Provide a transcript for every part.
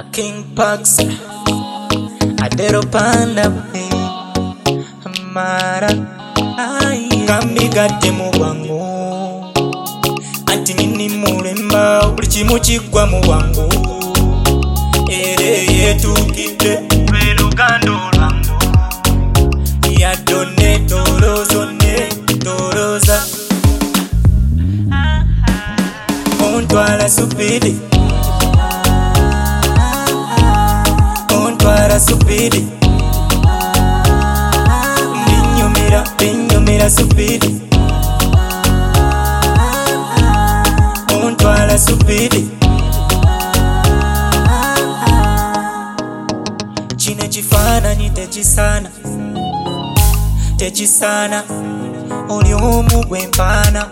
King Pax Adero Panda Mara Kamigate mu bwangu anti nini mulemba buli kimu kigwa mu bwangu ere yetukidde lugando lwangu yadone tolozo ne toloza ontwala supidi ontwala supidi binyumira supidi ontwala supidi kino ekifaananyi tekisana oli omu gwempaana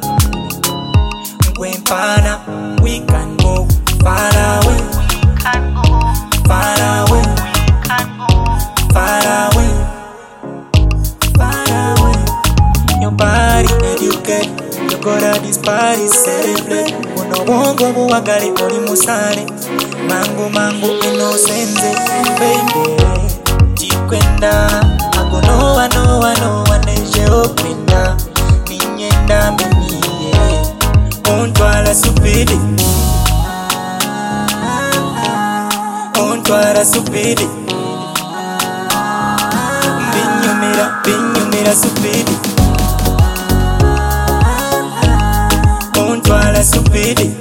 we can go far away far away far away far away your body educate you gotta this party celebrate uno bongo buwagale oli musale mangu inosenze baby chikwenda agonowa nowa neje okwenda ninyenda meniye ontwala supidi ontwala supidi binyumira supidi ontwala supidi